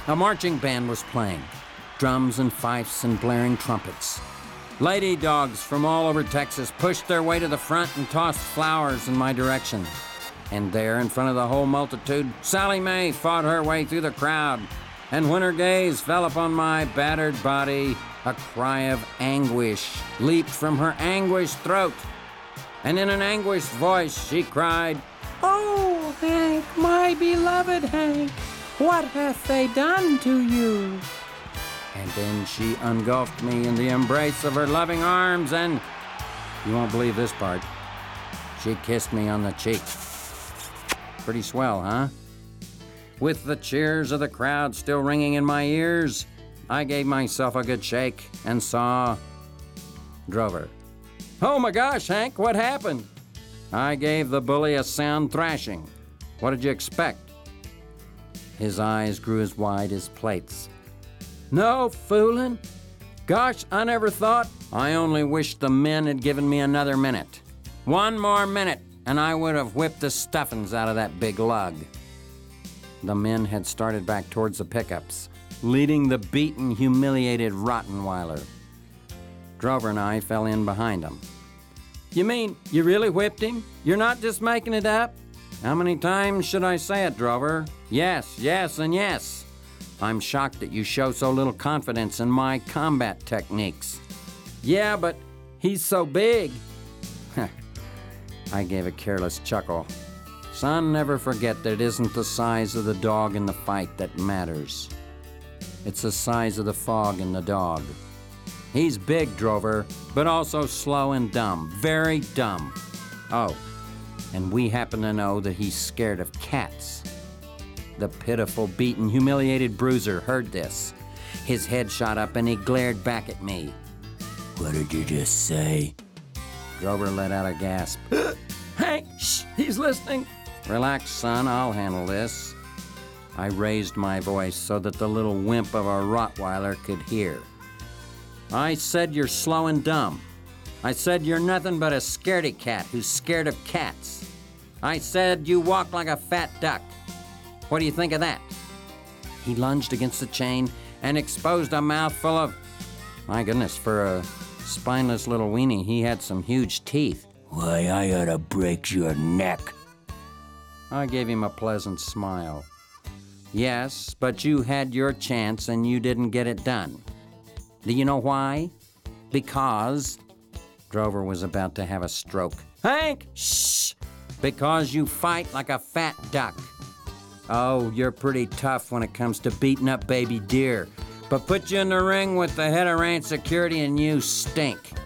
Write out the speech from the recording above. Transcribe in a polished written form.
A marching band was playing, drums and fifes and blaring trumpets. Lady dogs from all over Texas pushed their way to the front and tossed flowers in my direction. And there, in front of the whole multitude, Sally Mae fought her way through the crowd. And when her gaze fell upon my battered body, a cry of anguish leaped from her anguished throat. And in an anguished voice, she cried, "Oh, Hank, my beloved Hank, what hath they done to you?" And then she engulfed me in the embrace of her loving arms and, you won't believe this part, she kissed me on the cheek. Pretty swell, huh? With the cheers of the crowd still ringing in my ears, I gave myself a good shake and saw Drover. "Oh my gosh, Hank, what happened?" I gave the bully a sound thrashing. What did you expect? His eyes grew as wide as plates. "No fooling? Gosh, I never thought. I only wish the men had given me another minute. One more minute, and I would have whipped the stuffings out of that big lug." The men had started back towards the pickups, leading the beaten, humiliated Rottenweiler. Drover and I fell in behind them. "You mean you really whipped him? You're not just making it up?" "How many times should I say it, Drover? Yes, yes, and yes. I'm shocked that you show so little confidence in my combat techniques." "Yeah, but he's so big." I gave a careless chuckle. "Son, never forget that it isn't the size of the dog in the fight that matters. It's the size of the fog in the dog. He's big, Drover, but also slow and dumb, very dumb. Oh, and we happen to know that he's scared of cats." The pitiful, beaten, humiliated bruiser heard this. His head shot up and he glared back at me. "What did you just say?" Drover let out a gasp. "Hank, shh, he's listening." "Relax, son, I'll handle this." I raised my voice so that the little wimp of a Rottweiler could hear. "I said you're slow and dumb. I said you're nothing but a scaredy cat who's scared of cats. I said you walk like a fat duck. What do you think of that?" He lunged against the chain and exposed a mouthful of... My goodness, for a spineless little weenie, he had some huge teeth. "Why, I ought to break your neck." I gave him a pleasant smile. "Yes, but you had your chance and you didn't get it done. Do you know why? Because..." Drover was about to have a stroke. "Hank, shh! Because you fight like a fat duck. Oh, you're pretty tough when it comes to beating up baby deer, but put you in the ring with the head of ranch security and you stink."